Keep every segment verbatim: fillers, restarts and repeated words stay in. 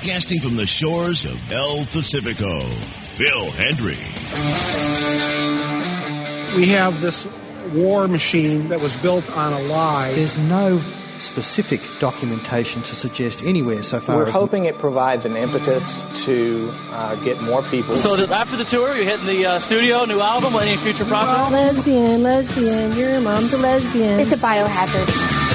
broadcasting from the shores of El Pacifico, Phil Hendrie. We have this war machine that was built on a lie. There's no specific documentation to suggest anywhere so far. We're as hoping it provides an impetus to uh, get more people. So after the tour, you're hitting the uh, studio, new album, any future projects? Lesbian, lesbian, your mom's a lesbian. It's a biohazard.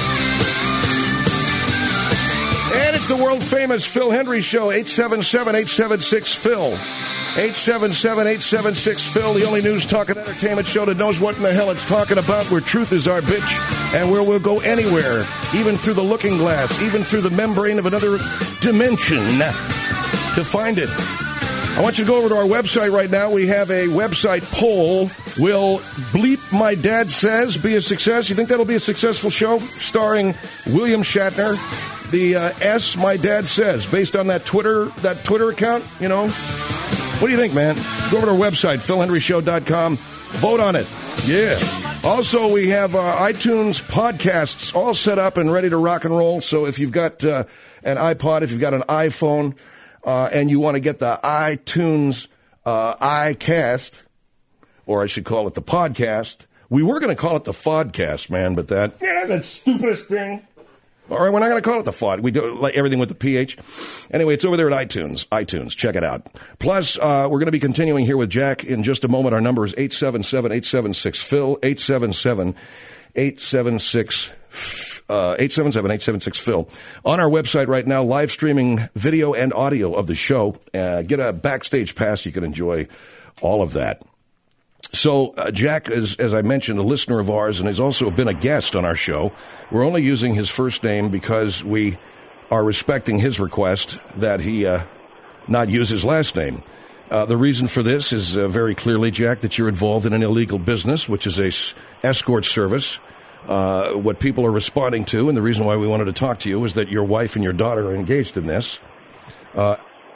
And it's the world-famous Phil Hendrie Show, eight seven seven, eight seven six, Phil. eight seven seven, eight seven six, Phil, the only news, talk, and entertainment show that knows what in the hell it's talking about, where truth is our bitch, and where we'll go anywhere, even through the looking glass, even through the membrane of another dimension, to find it. I want you to go over to our website right now. We have a website poll. Will Bleep My Dad Says be a success? You think that'll be a successful show? Starring William Shatner. The uh, S My Dad Says, based on that Twitter that Twitter account, you know. What do you think, man? Go over to our website, phil hendrie show dot com. Vote on it. Yeah. Also, we have uh, iTunes podcasts all set up and ready to rock and roll. So if you've got uh, an iPod, if you've got an iPhone, uh, and you want to get the iTunes uh, iCast, or I should call it the podcast. We were going to call it the Fodcast, man, but that... Yeah, that's the stupidest thing. All right, we're not going to call it the F O D. We do like everything with the P H. Anyway, it's over there at iTunes. iTunes, check it out. Plus, uh, we're going to be continuing here with Jack in just a moment. Our number is eight seven seven, eight seven six, Phil, eight seven seven, eight seven six, uh, eight seven seven, eight seven six, Phil. On our website right now, live streaming video and audio of the show. Uh, get a backstage pass. You can enjoy all of that. So, uh, Jack is, as I mentioned, a listener of ours and has also been a guest on our show. We're only using his first name because we are respecting his request that he uh, not use his last name. Uh, the reason for this is uh, very clearly, Jack, that you're involved in an illegal business, which is a s- escort service. Uh, what people are responding to, and the reason why we wanted to talk to you, is that your wife and your daughter are engaged in this. Uh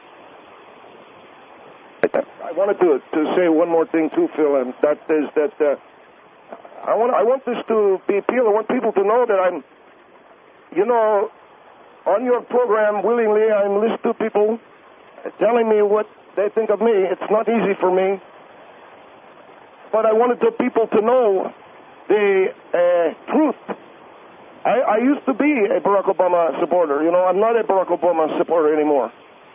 I wanted to, to say one more thing too, Phil, and that is that uh, I want I want this to be appealed. I want people to know that I'm, you know, on your program willingly. I'm listening to people telling me what they think of me. It's not easy for me, but I wanted the people to know the uh, truth. I, I used to be a Barack Obama supporter. You know, I'm not a Barack Obama supporter anymore.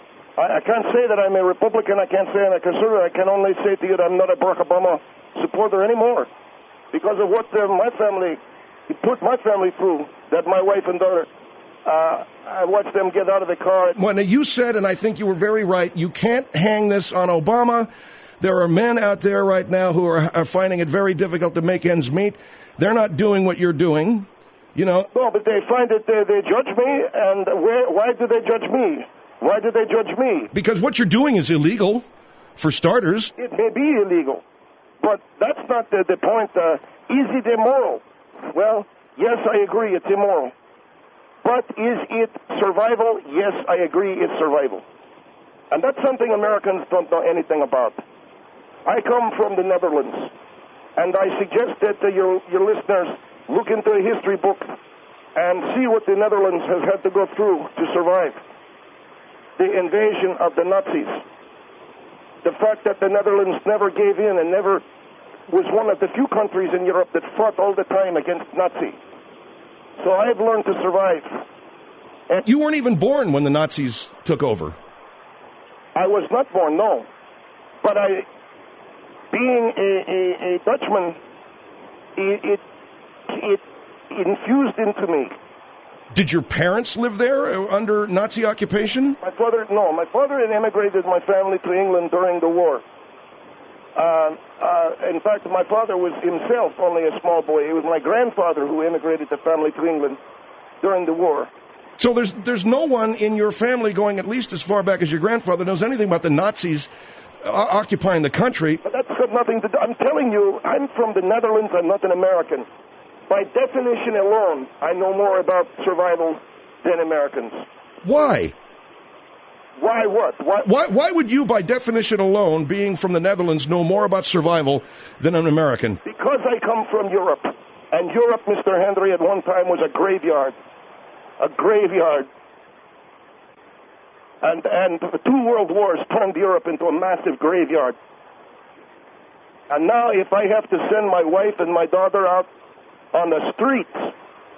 I can't say that I'm a Republican. I can't say I'm a conservative. I can only say to you that I'm not a Barack Obama supporter anymore because of what uh, my family, he put my family through, that my wife and daughter, uh, I watched them get out of the car. Well, now you said, and I think you were very right, you can't hang this on Obama. There are men out there right now who are, are finding it very difficult to make ends meet. They're not doing what you're doing, you know. No, but they find that they, they judge me, and where, why do they judge me? Why do they judge me? Because what you're doing is illegal, for starters. It may be illegal, but that's not the, the point. Uh, is it immoral? Well, yes, I agree, it's immoral. But is it survival? Yes, I agree, it's survival. And that's something Americans don't know anything about. I come from the Netherlands, and I suggest that uh, your, your listeners look into a history book and see what the Netherlands has had to go through to survive the invasion of the Nazis. The fact that the Netherlands never gave in and never was one of the few countries in Europe that fought all the time against Nazi. So I've learned to survive. And you weren't even born when the Nazis took over. I was not born, no. But I, being a, a, a Dutchman, it, it, it infused into me. Did your parents live there under Nazi occupation? My father, no. My father had immigrated my family to England during the war. Uh, uh, in fact, my father was himself only a small boy. It was my grandfather who immigrated the family to England during the war. So there's there's no one in your family going at least as far back as your grandfather knows anything about the Nazis uh, occupying the country. But that's got nothing to do. I'm telling you, I'm from the Netherlands. I'm not an American. By definition alone, I know more about survival than Americans. Why? Why what? Why, why, why would you, by definition alone, being from the Netherlands, know more about survival than an American? Because I come from Europe. And Europe, Mister Hendrie, at one time was a graveyard. A graveyard. And, and two world wars turned Europe into a massive graveyard. And now if I have to send my wife and my daughter out on the streets,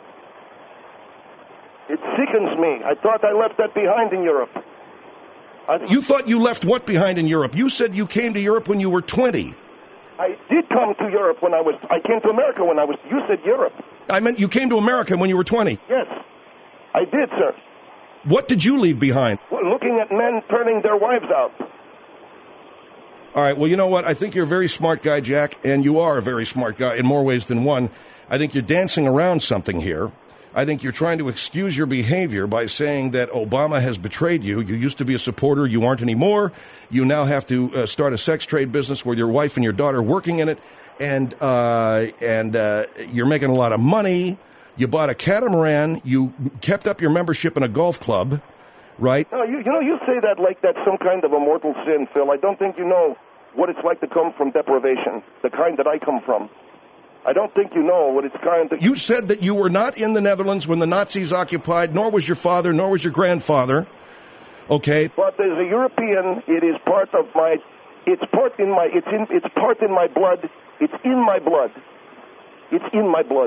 it sickens me. I thought I left that behind in Europe. I, You thought you left what behind in Europe? You said you came to Europe when you were twenty. I did come to Europe when I was, I came to America when I was, you said Europe. I meant you came to America when you were twenty. Yes, I did, sir. What did you leave behind? Well, looking at men turning their wives out. All right, well, you know what? I think you're a very smart guy, Jack, and you are a very smart guy in more ways than one. I think you're dancing around something here. I think you're trying to excuse your behavior by saying that Obama has betrayed you. You used to be a supporter. You aren't anymore. You now have to uh, start a sex trade business with your wife and your daughter working in it, and uh, and uh, you're making a lot of money. You bought a catamaran. You kept up your membership in a golf club, right? No, you, you know, you say that like that's some kind of a mortal sin, Phil. I don't think you know what it's like to come from deprivation, the kind that I come from. I don't think you know what it's kind of... You said that you were not in the Netherlands when the Nazis occupied, nor was your father, nor was your grandfather. Okay. But as a European, it is part of my... It's part in my... It's in. It's part in my blood. It's in my blood. It's in my blood.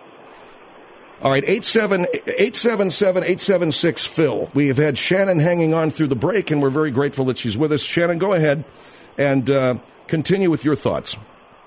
All right, eight seven eight seven seven eight seven six Phil. We have had Shannon hanging on through the break, and we're very grateful that she's with us. Shannon, go ahead and uh, continue with your thoughts.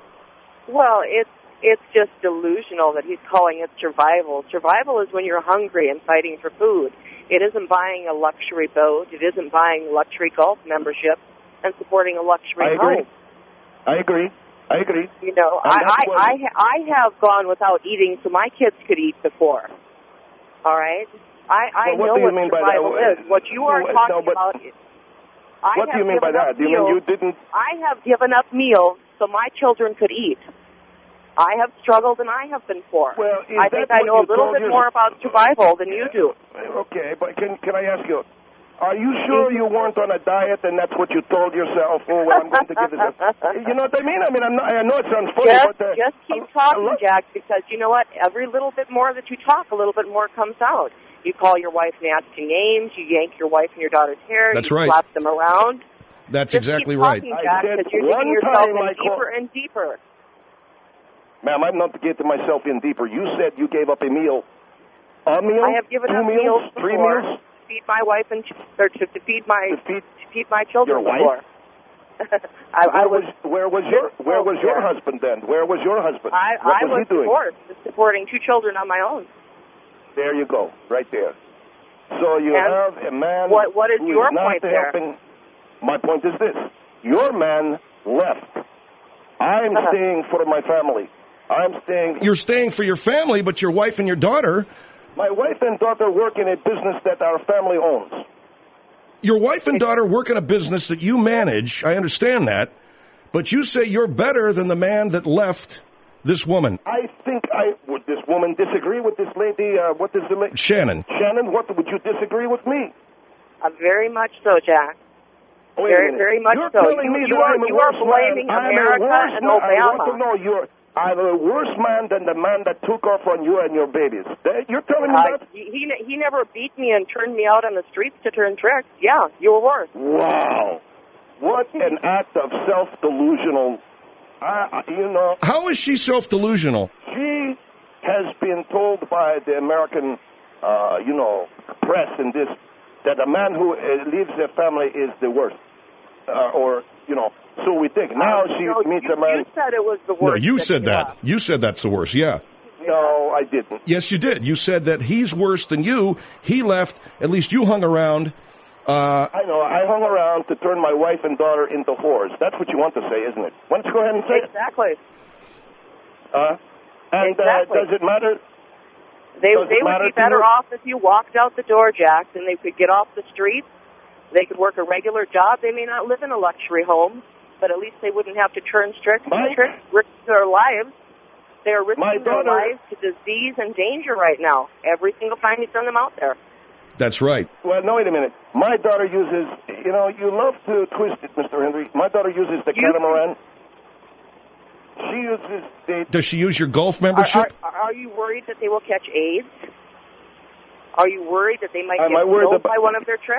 Well, it's it's just delusional that he's calling it survival. Survival is when you're hungry and fighting for food. It isn't buying a luxury boat. It isn't buying luxury golf membership and supporting a luxury I agree. home. I agree. I agree. You know, I, I, I, I have gone without eating so my kids could eat before. All right? I, I well, what know do you what mean by survival that? is. What you are no, talking but about is... I what do you mean by that? Do you mean you didn't... I have given up meals so my children could eat. I have struggled and I have been poor. Well, is I think that I what know a you little told bit your- more about survival than you do. Okay, but can can I ask you, are you sure you weren't on a diet and that's what you told yourself? Oh, well, I'm going to give this a... You know what I mean? I mean, I'm not, I know it sounds funny, Just, but... Uh, just keep I- talking, I love- Jack, because you know what? Every little bit more that you talk, a little bit more comes out. You call your wife nasty names. You yank your wife and your daughter's hair. That's you right. slap them around. That's Just exactly keep right. talking, Jack, I said because you're one digging yourself time in I deeper call- and deeper. Ma'am, I'm not getting myself in deeper. You said you gave up a meal. A meal? I have given Two up meals? meals Three before meals? to feed my wife and ch- or to, to feed my To feed to feed my children your wife? before. I, I Where was was where was your where was your there. husband then? Where was your husband? I, what I was, was he doing? divorced, supporting two children on my own. There you go, right there. So you And have a man what- what is who your is not point there? helping. My point is this: your man left. I'm Uh-huh. staying for my family. I'm staying. You're staying for your family, but your wife and your daughter... My wife and daughter work in a business that our family owns. Your wife and daughter work in a business that you manage. I understand that. But you say you're better than the man that left this woman. I think I would. This woman disagree with this lady. Uh, what is the la- Shannon. Shannon, what would you disagree with me? Uh, very much so, Jack. Wait a Very, minute. very much You're so. telling You, me you that are I'm a you are worse blaming man. I'm a America worse and man. I want Obama. to know you're. I'm a worse man than the man that took off on you and your babies. That- You're telling me Uh, that? he he he never beat me and turned me out on the streets to turn tricks. Yeah, you were worse. Wow. What an act of self-delusional. I, I- you know, How is she self-delusional? she has been told by the American, uh, you know, press and this, that a man who uh, leaves a family is the worst. Uh, or, you know, so we think. Now she no, meets you, a man. You said it was the worst. No, you that said you that. left. You said that's the worst, yeah. No, I didn't. Yes, you did. You said that he's worse than you. He left. At least you hung around. Uh, I know. I hung around to turn my wife and daughter into whores. That's what you want to say, isn't it? Why don't you go ahead and say it? Exactly. Uh, and Exactly. uh, does it matter? They Does it they would matter be to better you? off if you walked out the door, Jack, and they could get off the streets. They could work a regular job. They may not live in a luxury home, but at least they wouldn't have to turn tricks and Mike? tricks, risk their lives. They are risking My their daughter- lives to disease and danger right now. Every single time you send them out there. that's right. Well, no, wait a minute. My daughter uses, you know, you love to twist it, Mister Henry. My daughter uses the You- catamaran. She uses the... Does she use your golf Are, membership? are, are you worried that they will catch AIDS? Are you worried that they might Am get I worried killed about- by one of their tricks?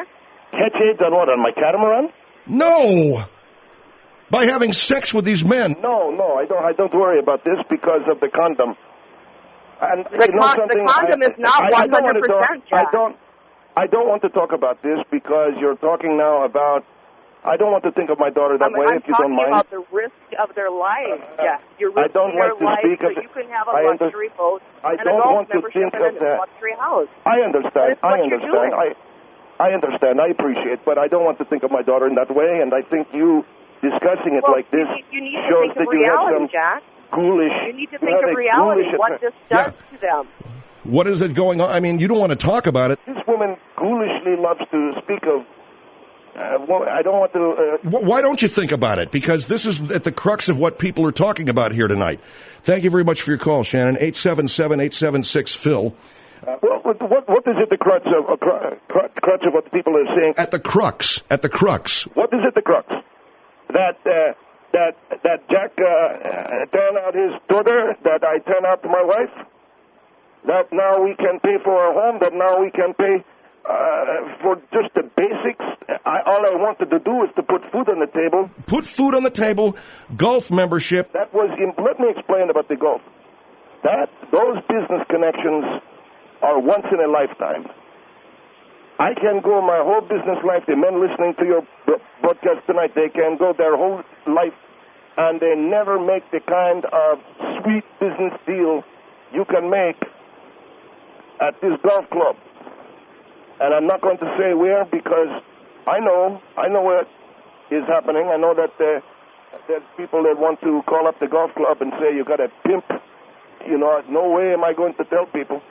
catch AIDS on what, on my catamaran? No! By having sex with these men. No, no, I don't I don't worry about this because of the condom. And the, you know con- something? the condom I, is not I, one hundred I percent, I don't, I don't want to talk about this because you're talking now about, I don't want to think of my daughter that I'm, way, I'm if you don't mind. I'm talking about the risk of their lives, uh, Jeff. You're I risking don't their like to lives speak so of you can have a I under- luxury boat I and don't a golf want to membership think and of a that. luxury house. I understand. That's what I you're understand. doing. I, I understand. I appreciate, but I don't want to think of my daughter in that way, and I think you discussing it well, like this you need, you need shows to think that of you have reality, some Jack. ghoulish. You need to you think have of a reality, ghoulish what this does Yeah. to them. What is it going on? I mean, you don't want to talk about it. This woman ghoulishly loves to speak of. Uh, well, I don't want to. Uh, Why don't you think about it? Because this is at the crux of what people are talking about here tonight. Thank you very much for your call, Shannon. eight seven seven, eight seven six, Phil. Uh, well, what, what is it the crux of uh, crux, crux of what the people are saying? At the crux. At the crux. What is it the crux? That uh, that that Jack uh, uh, turned out his daughter. That I turn out to my wife. That now we can pay for our home. That now we can pay uh, for just the basics. I, all I wanted to do is to put food on the table. Put food on the table. Golf membership. That was. In, let me explain about the golf. That those business connections are once in a lifetime. I can go my whole business life. The men listening to your broadcast tonight, they can go their whole life, and they never make the kind of sweet business deal you can make at this golf club. And I'm not going to say where because I know, I know what is happening. I know that uh, there's people that want to call up the golf club and say you got a pimp. You know, no way am I going to tell people.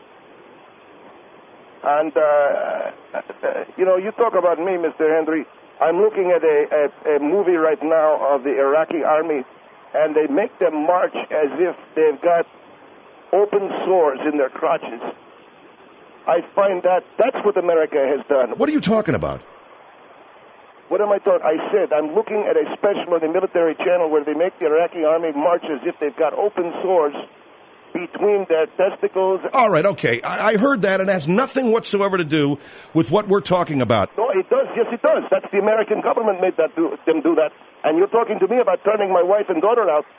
And, uh, uh, you know, you talk about me, Mister Henry. I'm looking at a, a, a movie right now of the Iraqi army, and they make them march as if they've got open sores in their crotches. I find that that's what America has done. What are you talking about? What am I talking? I said I'm looking at a special on the military channel where they make the Iraqi army march as if they've got open sores between their testicles. All right, okay. I, I heard that, and it has nothing whatsoever to do with what we're talking about. No, it does. Yes, it does. That's the American government made that do, them do that. And you're talking to me about turning my wife and daughter out.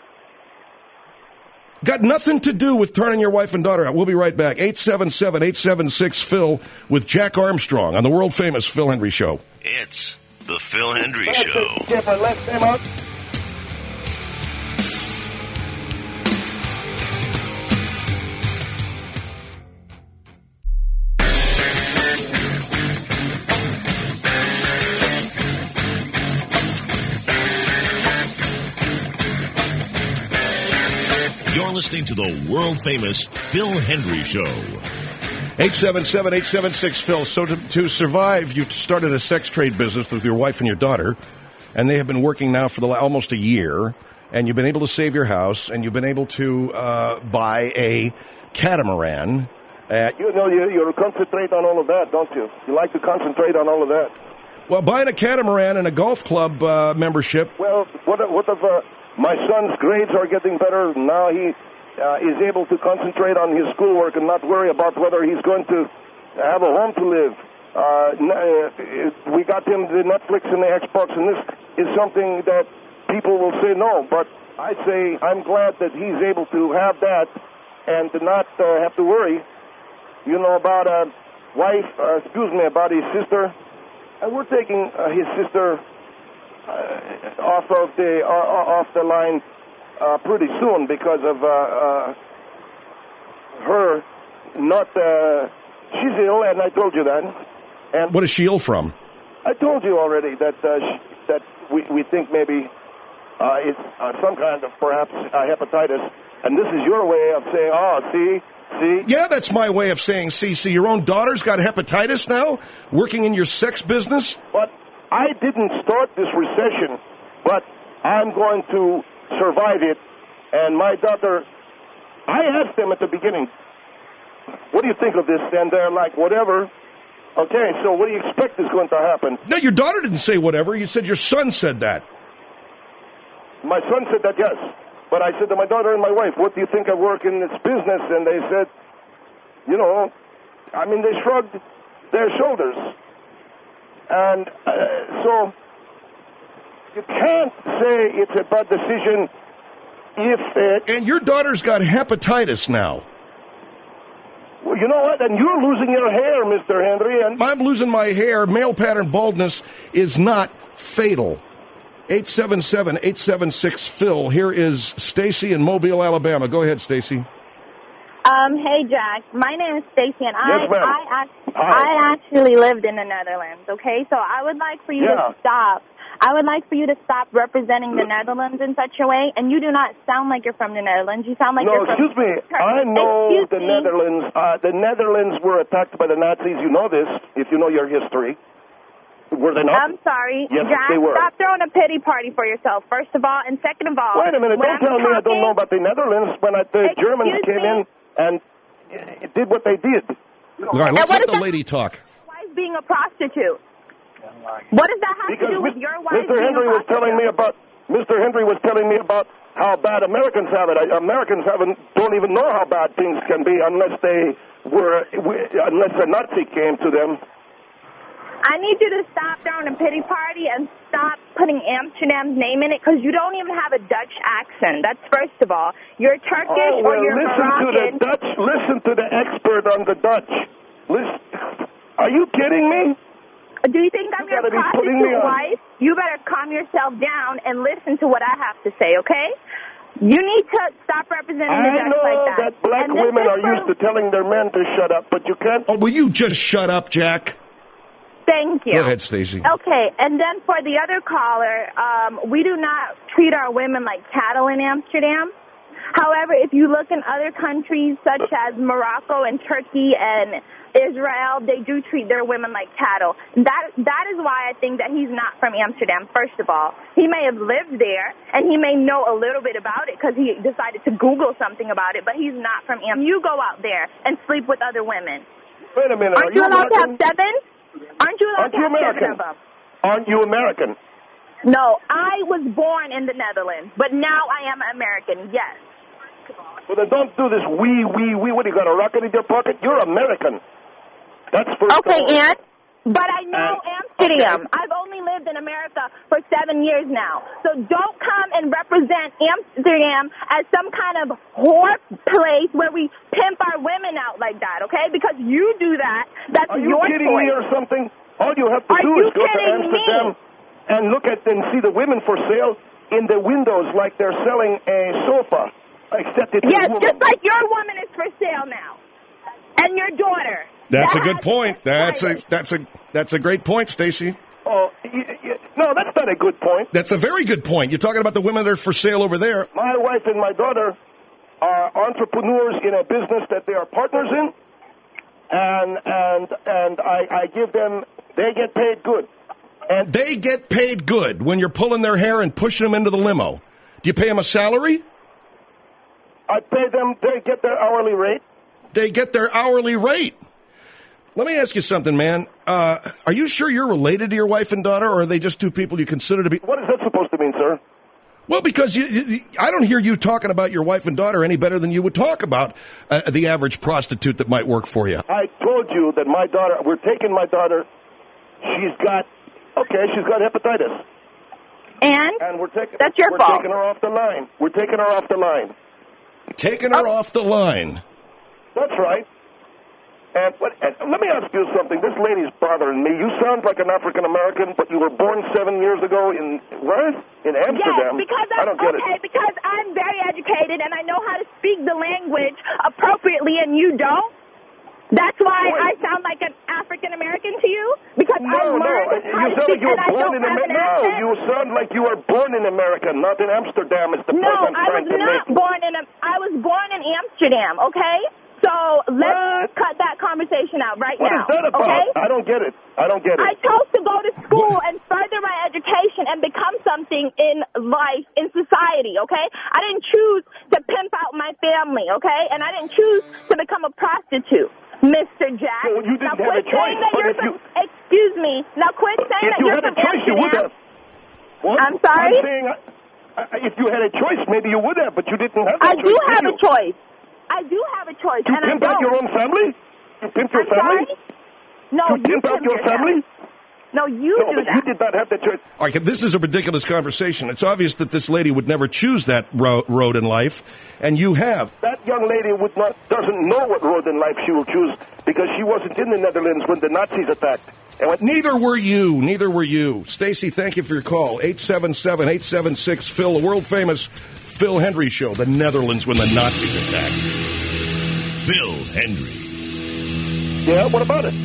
Got nothing to do with turning your wife and daughter out. We'll be right back. eight seven seven, eight seven six, Phil with Jack Armstrong on the world-famous Phil Hendry Show. It's the Phil Hendry That's Show. it. Get my left name out. You're listening to the world-famous Phil Hendry Show. eight seven seven, eight seven six, Phil. So to, to survive, you started a sex trade business with your wife and your daughter, and they have been working now for the, almost a year, and you've been able to save your house, and you've been able to uh, buy a catamaran. At, You know, you, you concentrate on all of that, don't you? You like to concentrate on all of that. well, buying a catamaran and a golf club uh, membership. Well, what, what if uh, my son's grades are getting better? Now he uh, is able to concentrate on his schoolwork and not worry about whether he's going to have a home to live. Uh, n- we got him the Netflix and the Xbox, and this is something that people will say no. But I say I'm glad that he's able to have that and to not uh, have to worry, you know, about a wife, uh, excuse me, about his sister. And we're taking uh, his sister uh, off of the uh, off the line uh, pretty soon because of uh, uh, her not. Uh, she's ill, and I told you that. And What is she ill from? I told you already that uh, sh- that we we think maybe uh, it's uh, some kind of perhaps uh, hepatitis, and this is your way of saying, oh, see. See? Yeah, that's my way of saying, see, see, your own daughter's got hepatitis now, working in your sex business? But I didn't start this recession, but I'm going to survive it. And my daughter, I asked them at the beginning, what do you think of this? And they're like, whatever. Okay, so what do you expect is going to happen? No, your daughter didn't say whatever. You said your son said that. My son said that, yes. But I said to my daughter and my wife, what do you think I work in this business? And they said, you know, I mean, they shrugged their shoulders. And uh, so you can't say it's a bad decision if it... And your daughter's got hepatitis now. Well, you know what? And you're losing your hair, Mister Henry. And I'm losing my hair. Male pattern baldness is not fatal. eight seven seven, eight seven six, Phil. Here is Stacy in Mobile, Alabama. Go ahead, Stacy. Um, hey, Jack. My name is Stacy, and I, Yes, ma'am. I, act- I actually lived in the Netherlands, okay? So I would like for you Yeah. to stop. I would like for you to stop representing the Netherlands in such a way, and you do not sound like you're from the Netherlands. You sound like no, you're from... excuse me. I know Excuse the me. Netherlands. Uh, the Netherlands were attacked by the Nazis. You know this, if you know your history. Were they not? I'm sorry, Yes, Jack. they were. Stop throwing a pity party for yourself, first of all, and second of all... Wait a minute. when Don't I'm tell me I don't talking- know about the Netherlands when I, the Excuse Germans came me? in and uh, did what they did. All right, let's what let is the that- lady talk. Wife being a prostitute. What does that have Because to do with Mis- your wife Mister being Henry a was telling me about Mister Henry was telling me about how bad Americans have it. I, Americans haven't don't even know how bad things can be unless they were unless a Nazi came to them. I need you to stop throwing a pity party and stop putting Amsterdam's name in it because you don't even have a Dutch accent. That's first of all. You're Turkish Oh, well, or you're listen to the Moroccan. Dutch. Listen to the expert on the Dutch. Listen. Are you kidding me? Do you think I'm You your gotta be putting me prostitute on. wife? You better calm yourself down and listen to what I have to say, okay? You need to stop representing the I Dutch know like that. that black And this women is are for- used to telling their men to shut up, but you can't. Oh, will you just shut up, Jack? Thank you. Go ahead, Stacy. Okay, and then for the other caller, um, we do not treat our women like cattle in Amsterdam. However, if you look in other countries such as Morocco and Turkey and Israel, they do treat their women like cattle. That that is why I think that he's not from Amsterdam, first of all. He may have lived there, and he may know a little bit about it because he decided to Google something about it, but he's not from Amsterdam. You go out there and sleep with other women. Wait a minute. Aren't are you allowed American? to have seven? Aren't you allowed Aren't to you have American? seven of them? Aren't you American? No, I was born in the Netherlands, but now I am American, yes. Well, then don't do this wee, wee, wee. What, you got a rocket in your pocket? You're American. That's for Okay, sure. Aunt, but I know Uh, Amsterdam. okay. I've only lived in America for seven years now. So don't come and represent Amsterdam as some kind of whore place where we pimp our women out like that, okay? Because you do that. That's Are you your kidding choice. me or something? All you have to Are do you is go to kidding me? Amsterdam and look at and see the women for sale in the windows like they're selling a sofa, except it's Yes, a woman. just like your woman is for sale now. And your daughter. That's a That good has point. to be That's a private. that's a that's a great point, Stacy. Oh, y- y- no, that's not a good point. That's a very good point. You're talking about the women that are for sale over there. My wife and my daughter are entrepreneurs in a business that they are partners in, and and and I, I give them. They get paid good. And They get paid good when you're pulling their hair and pushing them into the limo. Do you pay them a salary? I pay them. They get their hourly rate. They get their hourly rate. Let me ask you something, man. Uh, are you sure you're related to your wife and daughter, or are they just two people you consider to be? What is that supposed to mean, sir? Well, because you, you, I don't hear you talking about your wife and daughter any better than you would talk about uh, the average prostitute that might work for you. I told you that my daughter. We're taking my daughter. She's got. Okay, she's got hepatitis. And? And we're taking. That's your we're fault. taking her off the line. We're taking her off the line. Taking her off the line. That's right. And, what, and let me ask you something. This lady's bothering me. You sound like an African American, but you were born seven years ago in what? In Amsterdam. Yes, because I I'm, don't get okay, it. because I'm very educated and I know how to speak the language appropriately and you don't. That's why Wait. I sound like an African American to you? Because I No, no. learned You how to sound speak like you and were I born don't in have an America. No, accent. you sound like you were born in America, not in Amsterdam. Is the No, point I'm I trying was to not make. born in a, I was born in Amsterdam, okay? So let's cut that conversation out right What now. is that about? Okay? I don't get it. I don't get it. I chose to go to school and further my education and become something in life, in society, okay? I didn't choose to pimp out my family, okay? And I didn't choose to become a prostitute, Mister Jack. Well, you didn't now have quit a choice, saying that but you're if from, you- excuse me. Now quit saying If that you you're had a from choice, you would Amsterdam. have. What? I'm sorry? I'm saying, uh, uh, if you had a choice, maybe you would have, but you didn't have a I choice. do did have you? a choice. I do have a choice, You and I pimp out don't. your own family? You pimp your I'm family? sorry? No, You you pimp out pimp your yourself. family? No, you no, do but that. you did not have the choice. All right, this is a ridiculous conversation. It's obvious that this lady would never choose that ro- road in life, and you have. That young lady would not doesn't know what road in life she will choose because she wasn't in the Netherlands when the Nazis attacked. And when Neither were you. Neither were you. Stacy, thank you for your call. eight seven seven, eight seven six, Phil, the world-famous Phil Hendry Show, the Netherlands when the Nazis attacked. Phil Hendry. Yeah, what about it?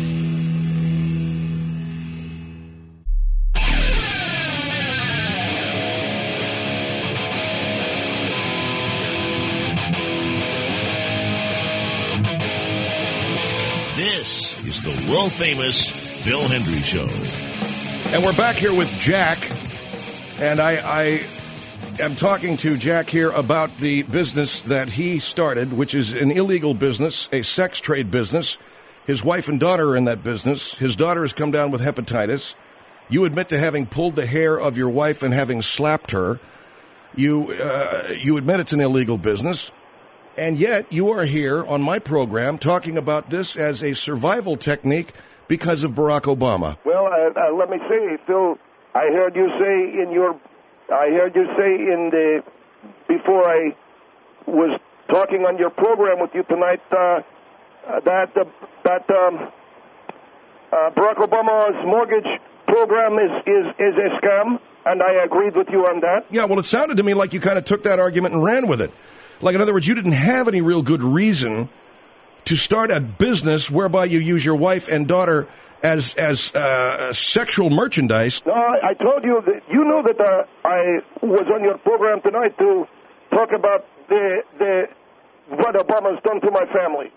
This is the world-famous Phil Hendry Show. And we're back here with Jack, and I, I am talking to Jack here about the business that he started, which is an illegal business, a sex trade business. His wife and daughter are in that business. His daughter has come down with hepatitis. You admit to having pulled the hair of your wife and having slapped her. You, uh, you admit it's an illegal business. And yet, you are here on my program talking about this as a survival technique because of Barack Obama. Well, uh, uh, let me say, Phil, I heard you say in your, I heard you say in the, before I was talking on your program with you tonight, uh, uh, that uh, that um, uh, Barack Obama's mortgage program is, is, is a scam, and I agreed with you on that. Yeah, well, it sounded to me like you kind of took that argument and ran with it. Like, in other words, you didn't have any real good reason to start a business whereby you use your wife and daughter as as uh, sexual merchandise. No, I, I told you that you know that uh, I was on your program tonight to talk about the the what Obama's done to my family.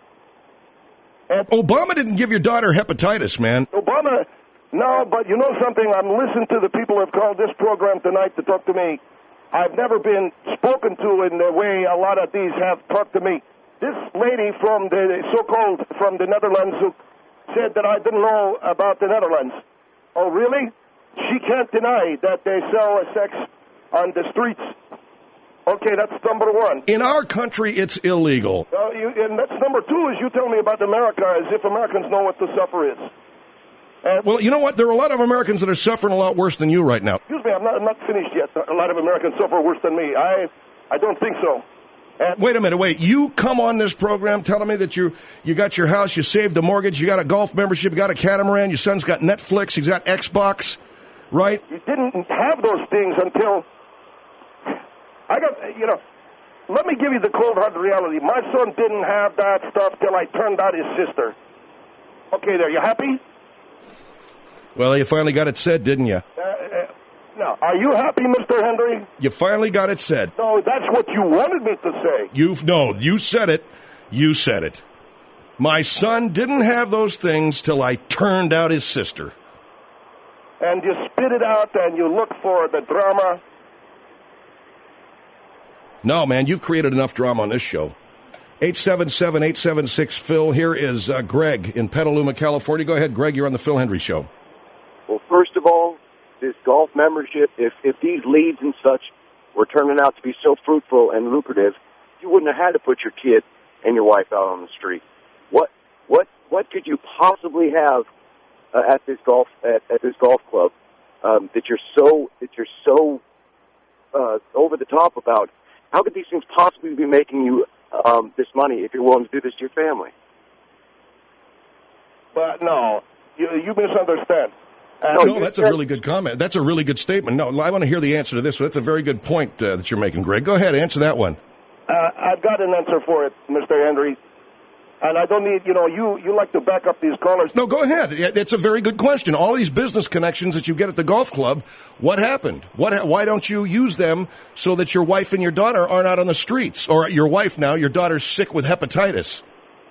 And Obama didn't give your daughter hepatitis, man. Obama, no, but you know something? I'm listening to the people who have called this program tonight to talk to me. I've never been spoken to in the way a lot of these have talked to me. This lady from the so-called from the Netherlands who said that I didn't know about the Netherlands. Oh, really? She can't deny that they sell sex on the streets. Okay, that's number one. In our country, it's illegal. Uh, you, and that's number two is you tell me about America as if Americans know what the suffer is. And well, you know what? There are a lot of Americans that are suffering a lot worse than you right now. Excuse me, I'm not, I'm not finished yet. A lot of Americans suffer worse than me. I I don't think so. And wait a minute, wait. You come on this program telling me that you you got your house, you saved the mortgage, you got a golf membership, you got a catamaran, your son's got Netflix, he's got Xbox, right? You didn't have those things until I got, you know, let me give you the cold hard reality. My son didn't have that stuff till I turned out his sister. Okay, there, you happy? Well, you finally got it said, didn't you? Uh, uh, now, are you happy, Mister Hendry? You finally got it said. No, that's what you wanted me to say. You've no, you said it. You said it. My son didn't have those things till I turned out his sister. And you spit it out and you look for the drama. No, man, you've created enough drama on this show. eight seven seven, eight seven six, Phil. Here is uh, Greg in Petaluma, California. Go ahead, Greg. You're on the Phil Hendry Show. Well, first of all, this golf membership, if, if these leads and such were turning out to be so fruitful and lucrative, you wouldn't have had to put your kid and your wife out on the street. What what what could you possibly have uh, at this golf at, at this golf club um, that you're so that you're so uh, over the top about? How could these things possibly be making you um, this money if you're willing to do this to your family? But no, you, you misunderstand. Uh, no, that's a really good comment. That's a really good statement. No, I want to hear the answer to this. That's a very good point uh, that you're making, Greg. Go ahead, answer that one. Uh, I've got an answer for it, Mister Hendry. And I don't need, you know, you, you like to back up these callers. No, go ahead. It's a very good question. All these business connections that you get at the golf club, what happened? What? Why don't you use them so that your wife and your daughter aren't out on the streets? Or your wife now, your daughter's sick with hepatitis.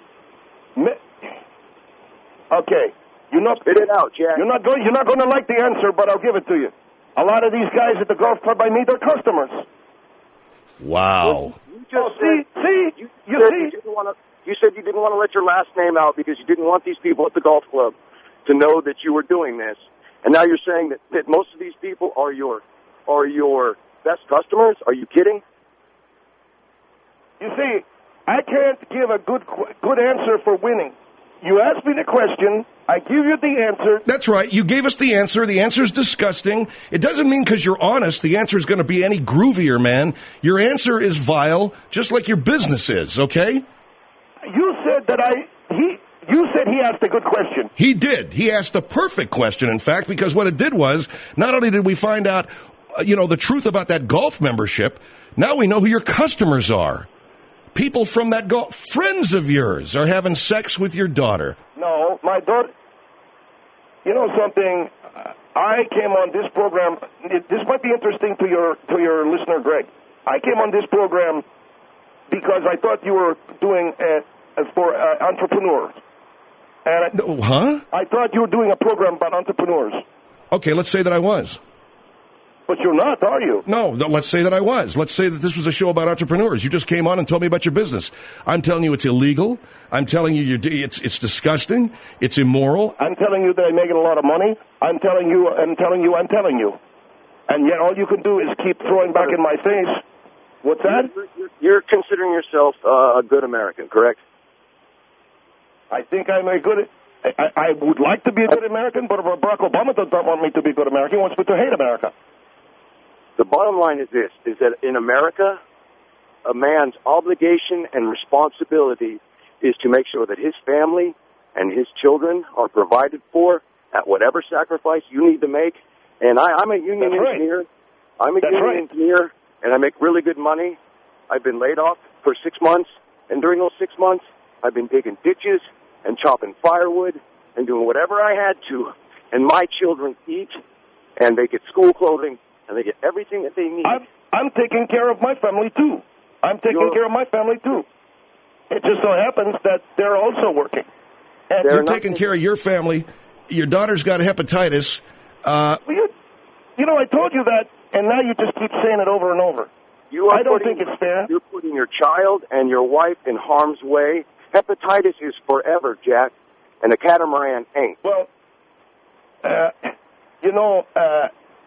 Okay. You're not, Spit it out, Jack. You're not going. You're not going to like the answer, but I'll give it to you. A lot of these guys at the golf club I meet are customers. Wow. You just oh, see, said, see, you, you said see. You, didn't want to, you said you didn't want to let your last name out because you didn't want these people at the golf club to know that you were doing this, and now you're saying that, that most of these people are your are your best customers. Are you kidding? You see, I can't give a good good answer for winning. You asked me the question. I give you the answer. That's right. You gave us the answer. The answer's disgusting. It doesn't mean because you're honest the answer is going to be any groovier, man. Your answer is vile, just like your business is, okay? You said that I... He... You said he asked a good question. He did. He asked the perfect question, in fact, because what it did was, not only did we find out, uh, you know, the truth about that golf membership, now we know who your customers are. People from that golf, friends of yours, are having sex with your daughter. No, my daughter... You know something? I came on this program... This might be interesting to your to your listener, Greg. I came on this program because I thought you were doing it for uh, entrepreneurs. And I, no, huh? I thought you were doing a program about entrepreneurs. Okay, let's say that I was. But you're not, are you? No, th- let's say that I was. Let's say that this was a show about entrepreneurs. You just came on and told me about your business. I'm telling you it's illegal. I'm telling you you're, it's it's disgusting. It's immoral. I'm telling you that I'm making a lot of money. I'm telling you, I'm telling you, I'm telling you. And yet all you can do is keep throwing back in my face. What's that? You're, you're considering yourself uh, a good American, correct? I think I'm a good... I, I would like to be a good American, but Barack Obama does not want me to be a good American. He wants me to hate America. The bottom line is this, is that in America, a man's obligation and responsibility is to make sure that his family and his children are provided for at whatever sacrifice you need to make. And I, I'm a union That's engineer. Right. I'm a That's union right. engineer, and I make really good money. I've been laid off for six months, and during those six months, I've been digging ditches and chopping firewood and doing whatever I had to. And my children eat, and they get school clothing, and they get everything that they need. I'm, I'm taking care of my family, too. I'm taking You're, care of my family, too. It just so happens that they're also working. And You're taking care of your family. Your daughter's got hepatitis. Uh, well, you, you know, I told you that, and now you just keep saying it over and over. You are I don't putting, think it's fair. You're putting your child and your wife in harm's way. Hepatitis is forever, Jack, and a catamaran ain't. Well, uh, you know, uh,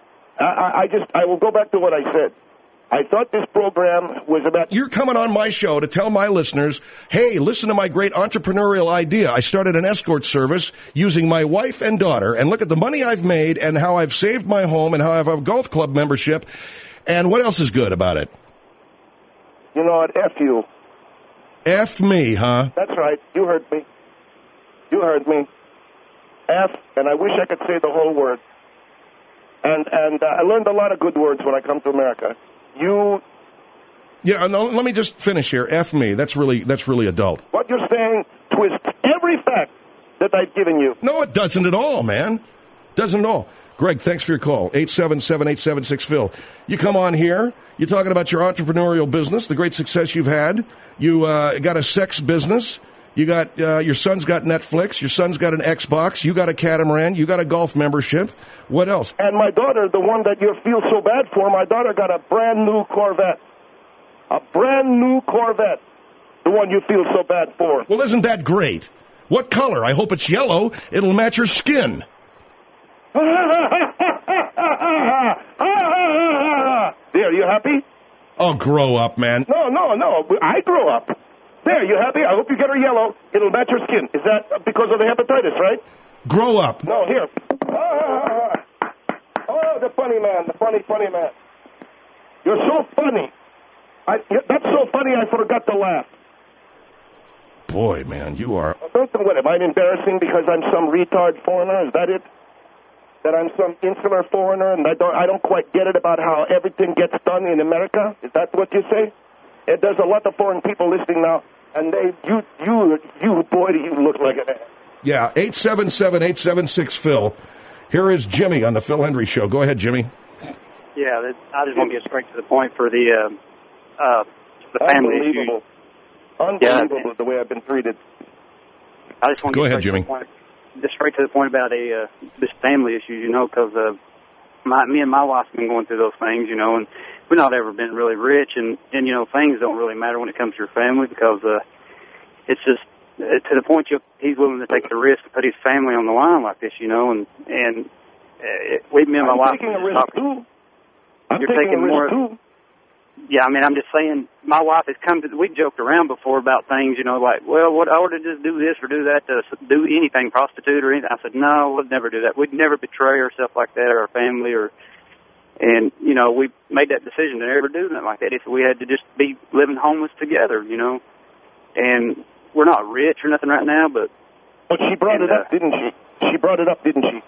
I, I just, I will go back to what I said. I thought this program was about... You're coming on my show to tell my listeners, hey, listen to my great entrepreneurial idea. I started an escort service using my wife and daughter, and look at the money I've made and how I've saved my home and how I have a golf club membership. And what else is good about it? You know what? F you. F me, huh? That's right. You heard me. You heard me. F, and I wish I could say the whole word. And and uh, I learned a lot of good words when I come to America. You... Yeah, no, let me just finish here. F me. That's really that's really adult. What you're saying twists every fact that I've given you. No, it doesn't at all, man. Doesn't at all. Greg, thanks for your call. eight seven seven, eight seven six, Phil. You come on here. You're talking about your entrepreneurial business, the great success you've had. You uh, got a sex business. You got uh, your son's got Netflix. Your son's got an Xbox. You got a catamaran. You got a golf membership. What else? And my daughter, the one that you feel so bad for, my daughter got a brand new Corvette. A brand new Corvette. The one you feel so bad for. Well, isn't that great? What color? I hope it's yellow. It'll match her skin. There, you happy? Oh, grow up, man. No, no, no. I grow up. There, you happy? I hope you get her yellow. It'll match her skin. Is that because of the hepatitis, right? Grow up. No, here. Oh, the funny man, the funny, funny man. You're so funny. I, that's so funny I forgot to laugh. Boy, man, you are... Don't know what, am I embarrassing because I'm some retard foreigner? Is that it? That I'm some insular foreigner and I don't I don't quite get it about how everything gets done in America? Is that what you say? And there's a lot of foreign people listening now, and they, you, you, you, boy, do you look like an ass. Yeah, eight seven seven, eight seven six, Phil. Here is Jimmy on the Phil Hendry Show. Go ahead, Jimmy. Yeah, that, I just want to get straight to the point for the uh, uh, the family Unbelievable. issue. Unbelievable Yeah. the way I've been treated. I just want to Go get ahead, straight Jimmy. To the point, just straight to the point about a uh, this family issue, you know, because uh, my me and my wife have been going through those things, you know, and we've not ever been really rich, and, and you know, things don't really matter when it comes to your family because uh, it's just uh, to the point you he's willing to take the risk to put his family on the line like this, you know, and and uh, we, me and my I'm wife, taking a were risk just talking. too. I'm You're taking taking a risk more. too. yeah, I mean, I'm just saying, my wife has come to, we joked around before about things, you know, like, well, what, I ought to just do this or do that to do anything, prostitute or anything. I said, no, we'd never do that. We'd never betray ourselves like that or our family or, and, you know, we made that decision to never do nothing like that. If we had to just be living homeless together, you know, and we're not rich or nothing right now, but. But she brought and, it up, uh, didn't she? She brought it up, didn't she?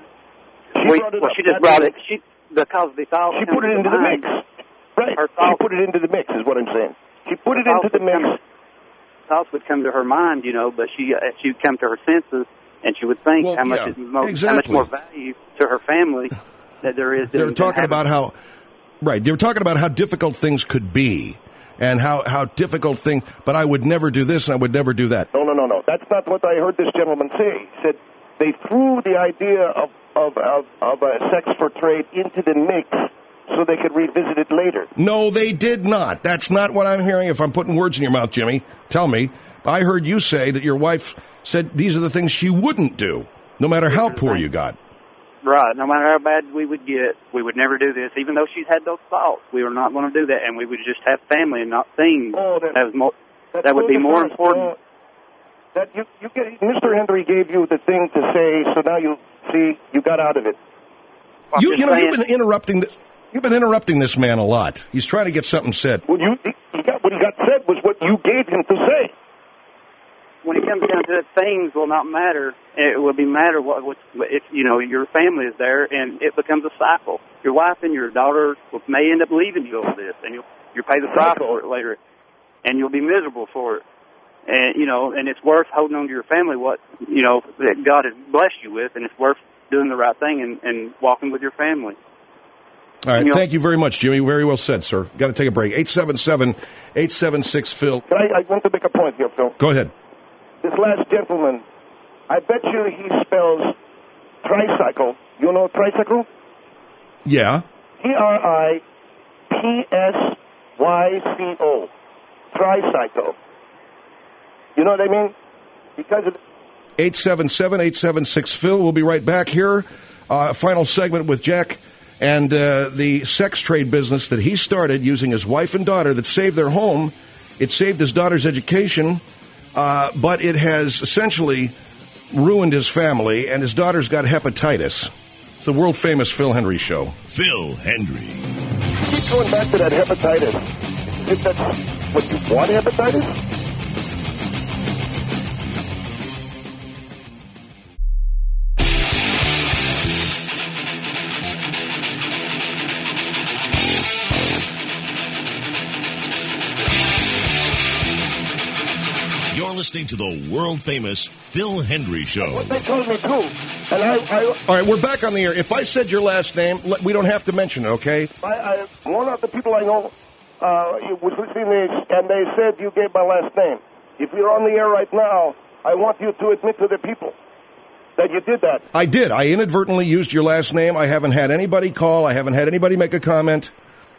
She we, brought it well, up. she just brought it, she, because the thought. She put it into the mix. Right. She put it into the mix, is what I'm saying. She put it into the mix. Thoughts would come to her mind, you know, but she uh, she would come to her senses, and she would think well, how much yeah, is most, exactly. how much more value to her family that there is. They were talking about how, right? They were talking about how difficult things could be, and how how difficult things. But I would never do this, and I would never do that. No, no, no, no. That's not what I heard this gentleman say. He said they threw the idea of of of, of a sex for trade into the mix, so they could revisit it later. No, they did not. That's not what I'm hearing. If I'm putting words in your mouth, Jimmy, tell me. I heard you say that your wife said these are the things she wouldn't do, no matter how poor you got. Right. No matter how bad we would get, we would never do this. Even though she's had those thoughts, we were not going to do that, and we would just have family and not things. Oh, that, that, was more, that would be more important. Uh, that you, you get, Mister Henry gave you the thing to say, so now you see you got out of it. You, you know, saying, you've been interrupting. The, You've been interrupting this man a lot. He's trying to get something said. Well, you, he got, what he got said was what you gave him to say. When it comes down to it, things will not matter. It will be matter what, what if you know your family is there, and it becomes a cycle. Your wife and your daughter may end up leaving you over this, and you'll you pay the price for it later, and you'll be miserable for it. And you know, and it's worth holding on to your family what you know that God has blessed you with, and it's worth doing the right thing and, and walking with your family. All right, thank you very much, Jimmy. Very well said, sir. Got to take a break. eight seven seven, eight seven six, Phil. I, I want to make a point here, Phil. Go ahead. This last gentleman, I bet you he spells tricycle. You know tricycle? Yeah. T R I P S Y C O. Tricycle. You know what I mean? Because of... eight seven seven, eight seven six, Phil. We'll be right back here. Uh, final segment with Jack. And uh, the sex trade business that he started using his wife and daughter that saved their home, it saved his daughter's education, uh, but it has essentially ruined his family, and his daughter's got hepatitis. It's the world-famous Phil Hendry Show. Phil Hendry. Keep going back to that hepatitis. If that's what you want, hepatitis? You're listening to the world-famous Phil Hendry Show. What they told me, too. And I, I, All right, we're back on the air. If I said your last name, we don't have to mention it, okay? I, I, one of the people I know uh, was listening to this, and they said you gave my last name. If you're on the air right now, I want you to admit to the people that you did that. I did. I inadvertently used your last name. I haven't had anybody call. I haven't had anybody make a comment.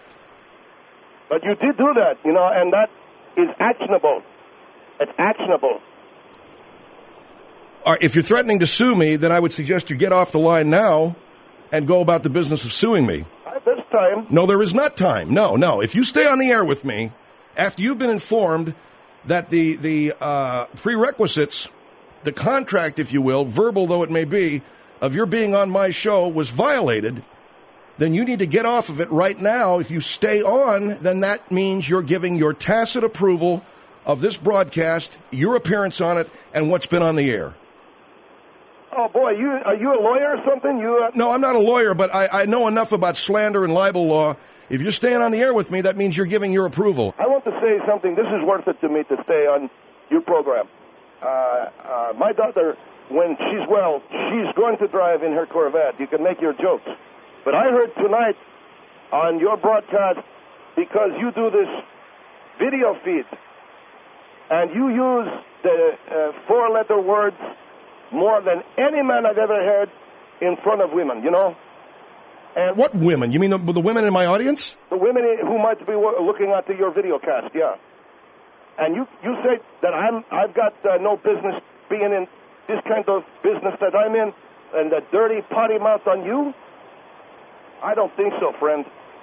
But you did do that, you know, and that is actionable. It's actionable. All right, if you're threatening to sue me, then I would suggest you get off the line now and go about the business of suing me. At this time. No, there is not time. No, no. If you stay on the air with me, after you've been informed that the, the uh, prerequisites, the contract, if you will, verbal though it may be, of your being on my show was violated, then you need to get off of it right now. If you stay on, then that means you're giving your tacit approval of this broadcast, your appearance on it, and what's been on the air. Oh, boy, you are you a lawyer or something? You uh... No, I'm not a lawyer, but I, I know enough about slander and libel law. If you're staying on the air with me, that means you're giving your approval. I want to say something. This is worth it to me to stay on your program. Uh, uh, my daughter, when she's well, she's going to drive in her Corvette. You can make your jokes. But I heard tonight on your broadcast, because you do this video feed, and you use the uh, four-letter words more than any man I've ever heard in front of women, you know? And what women? You mean the, the women in my audience? The women who might be looking at your video cast, yeah. And you, you say that I'm, I've got uh, no business being in this kind of business that I'm in, and the dirty potty mouth on you? I don't think so, friend.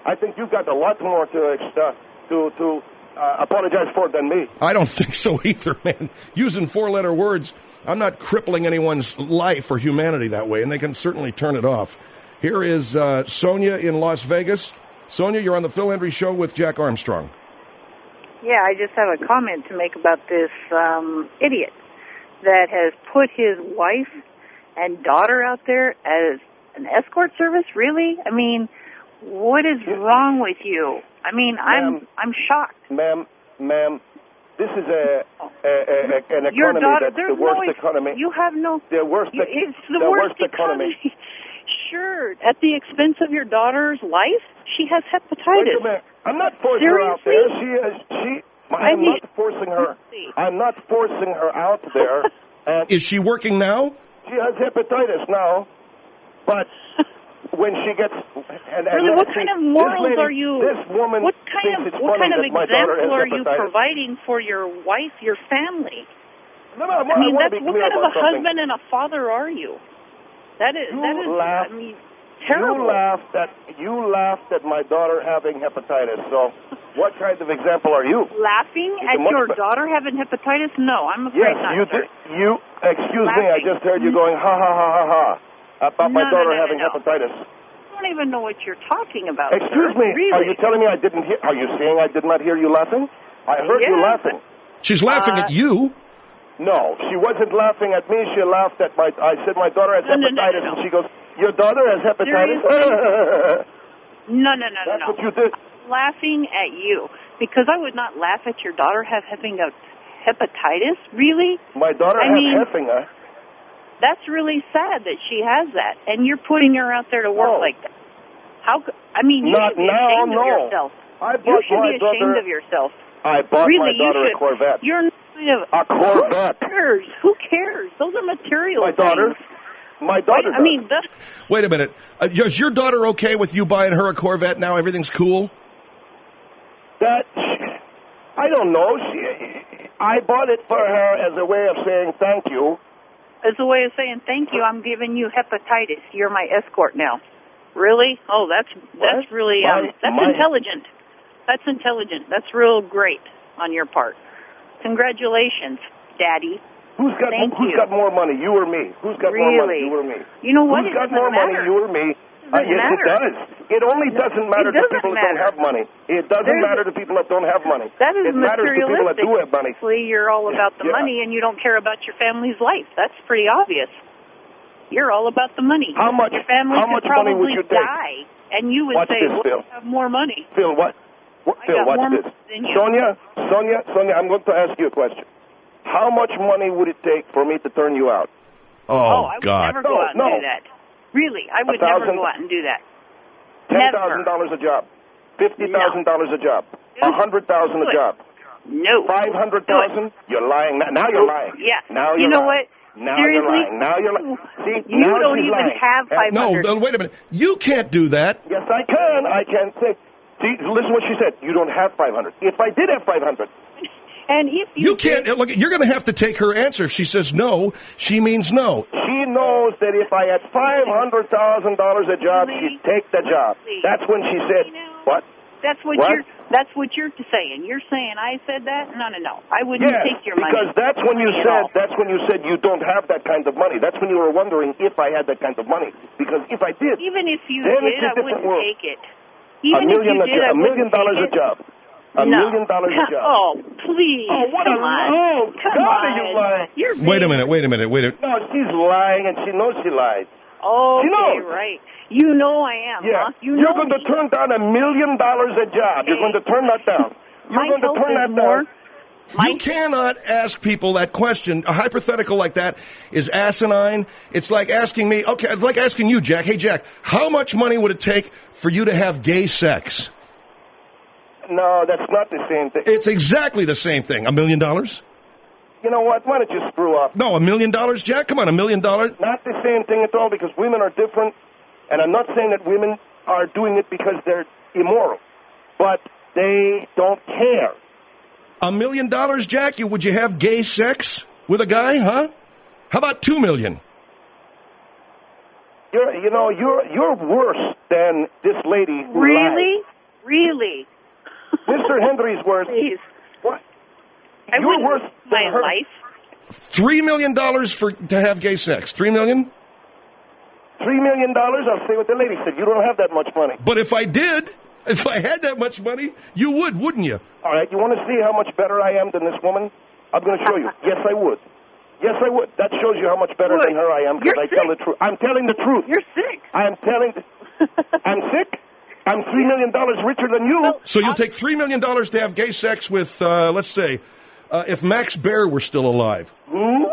I think you've got a lot more to uh, to to uh, apologize for than me. I don't think so either, man. Using four-letter words, I'm not crippling anyone's life or humanity that way, and they can certainly turn it off. Here is uh, Sonia in Las Vegas. Sonia, you're on the Phil Hendry Show with Jack Armstrong. Yeah, I just have a comment to make about this um, idiot that has put his wife and daughter out there as an escort service. Really? I mean, what is wrong with you? I mean, I'm I'm shocked. Ma'am, ma'am, this is a, a, a, a an Your economy daughter, that's there's the worst no, economy. You have no. The worst. You, it's the, the worst, worst economy. economy. Sure, at the expense of your daughter's life, she has hepatitis. Wait a minute. I'm not forcing Seriously? her out there. She is. She. I'm I mean, not forcing her. I'm not forcing her out there. And Is she working now? she has hepatitis now, but when she gets and, and Really, what see, kind of this morals lady, are you? This woman What kind thinks of it's what funny kind of that my daughter has example are you hepatitis. providing for your wife, your family? No, no, I, I mean, want that's to be what clear kind of a about something. husband and a father are you? That is You that is laugh- I mean terrible. You laughed at you laughed at my daughter having hepatitis. So, what kind of example are you? Laughing You at can your look- daughter having hepatitis? No, I'm afraid Yes, not. you sir. did. You excuse me. I Laughing. just heard you going ha ha ha ha ha about my No, no, daughter no, no, having no. hepatitis. I don't even know what you're talking about. Excuse sir. me. Really? Are you telling me I didn't hear? Are you saying I did not hear you laughing? I heard you Yeah, laughing. She's laughing Uh, at you. No, she wasn't laughing at me. She laughed at my. I said my daughter has No, no, no, hepatitis, no, no. and she goes, "Your daughter has hepatitis." No, no, no, That's no. what you did. I'm laughing at you because I would not laugh at your daughter have having a hepatitis. Really? My daughter I has mean- heffing, huh? That's really sad that she has that, and you're putting her out there to work No. like that. How? c- I mean, you Not should be now, ashamed no. of yourself. I You bought should my be ashamed daughter. of yourself. I bought really, my daughter you should. a Corvette. You're not kind of A Corvette. Who cares? Who cares? Those are material My daughter. things. My daughter. I mean, the, Wait a minute. Uh, is your daughter okay with you buying her a Corvette now? Everything's cool? That I don't know. She, I bought it for her as a way of saying thank you. as a way of saying thank you, I'm giving you hepatitis. You're my escort now. Really? Oh, that's that's really um, My- that's my- intelligent. That's intelligent. That's real great on your part. Congratulations, Daddy. Who's got Thank Who's you. got more money? You or me? Who's got more money? Really? You or me? You know what? Who's It got doesn't more money? matter. You or me? Uh, doesn't yes, matter. it does. It only doesn't matter It to doesn't people that matter. don't have money. It doesn't There's- matter to people that don't have money. That is it matters to people that materialistic. do have money. Obviously, you're all about the Yeah. money, and you don't care about your family's life. That's pretty obvious. You're all about the money. How much- Your family how could much money would probably you take? die, and you would Watch say, this, well, Phil. I have more money. Phil, what? what I Phil, got watch more this. money than you. Sonia, Sonia, Sonia, I'm going to ask you a question. How much money would it take for me to turn you out? Oh, I would God. never go No, out and no. do that. Really, I would A never thousand- go out and do that. Ten Never. thousand dollars a job, fifty thousand dollars a job, a hundred thousand Do a it. job, No. five hundred thousand. You're lying. Now, now you're lying. Yeah. Now You you're know lying. what? Now Seriously? you're lying. Now you're lying. See, You now don't she's even lying. have Uh, five No, hundred. uh, wait a minute. You can't do that. Yes, I can. I can say. See, listen what she said. You don't have five hundred. If I did have five hundred, And if you, You can't. Look, you're going to have to take her answer. If she says no, she means no. she knows that if I had five hundred thousand dollars a job, she'd take the job. That's when she said, "What?" That's what, What? you're. That's what you're saying. You're saying I said that? No, no, no. I wouldn't Yes, take your money. because that's when you Money at said all. that's when you said you don't have that kind of money. That's when you were wondering if I had that kind of money. Because if I did, Even if you then did, it's a I different wouldn't world. take it. a Even million if a, you did, jo- I a million wouldn't dollars take a it. job, a No. million dollars a job. Oh, please. Oh, what come a on. oh, Come God, on. are you lying? You're Wait a being- minute. Wait a minute. Wait a No, she's lying, and she knows she lied. Okay, She knows. right. You know I am, Yeah, huh? You you're know going to me. turn down a million dollars a job. You're Hey. going to turn that down. You're My going to health turn is that more. down. You cannot ask people that question. A hypothetical like that is asinine. It's like asking me, okay, it's like asking you, Jack, hey, Jack, how much money would it take for you to have gay sex? No, that's not the same thing. It's exactly the same thing. A million dollars? You know what? Why don't you screw up? No, a million dollars, Jack? Come on, a million dollars? Not the same thing at all, because women are different, and I'm not saying that women are doing it because they're immoral, but they don't care. A million dollars, Jack? You, would you have gay sex with a guy, huh? How about two million? You're, you know, you're you're worse than this lady who Really? lied. Really? Mister Hendry's worth. Please. What? I You're wouldn't worth risk my her. life. Three million dollars for to have gay sex. Three million? Three million dollars? I'll say what the lady said. You don't have that much money. But if I did, if I had that much money, you would, wouldn't you? All right, you want to see how much better I am than this woman? I'm going to show you. Yes, I would. Yes, I would. That shows you how much better Would. than her I am because You're I tell sick. the truth. I'm telling the truth. You're sick. I'm telling. The, I'm sick. I'm three million dollars richer than you. So you'll take three million dollars to have gay sex with, uh, let's say, uh, if Max Baer were still alive. Hmm?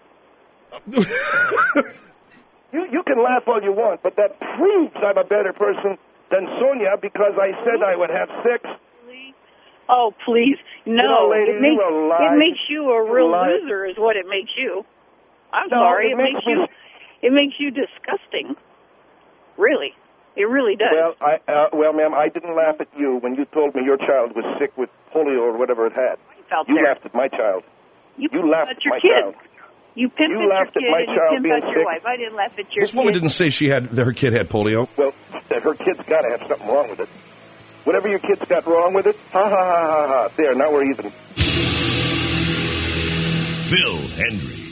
you you can laugh all you want, but that proves I'm a better person than Sonia because I said I would have sex. Oh, please. No. You know, lady, it, makes, you are lying. it makes you a You're real lying. loser is what it makes you. I'm No, sorry. it It, makes makes me- you it makes you disgusting. Really. It really does. Well, I uh, well, ma'am, I didn't laugh at you when you told me your child was sick with polio or whatever it had. out You there. laughed at my child. You, You laughed at at your my kid. child. You pimped You at your laughed at kid my and you child pimped being at your sick. wife. I didn't laugh at your This woman kid. didn't say she had that her kid had polio. Well, that her kid's got to have something wrong with it. Whatever your kid's got wrong with it, ha ha ha ha ha. There, now we're even. Phil Hendry.